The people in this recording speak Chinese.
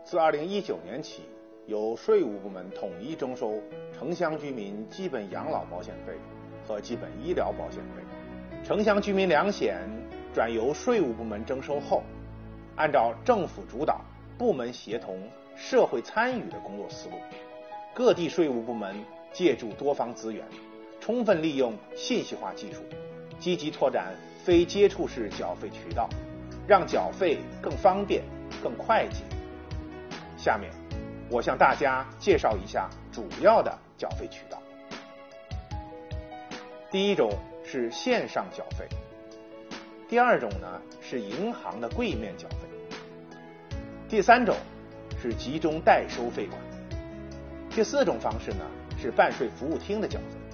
自2019年起，由税务部门统一征收城乡居民基本养老保险费和基本医疗保险费。城乡居民两险转由税务部门征收后，按照政府主导、部门协同、社会参与的工作思路，各地税务部门借助多方资源，充分利用信息化技术，积极拓展非接触式缴费渠道，让缴费更方便、更快捷。下面我向大家介绍一下主要的缴费渠道。第一种是线上缴费，第二种呢是银行的柜面缴费，第三种是集中代收费款，第四种方式呢是办税服务厅的缴费。